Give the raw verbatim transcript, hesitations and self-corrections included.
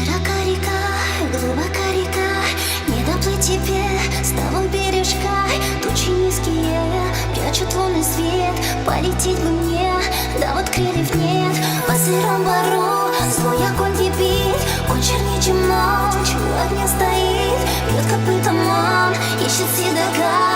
Широка река, глубока река, не доплыть тебе с того бережка. Тучи низкие прячут лунный свет, полететь бы мне, да вот крыльев нет. По сырому бару свой огонь кипит, он чернее, чем ночь, у огня стоит, бьет копытом он, ищет седока.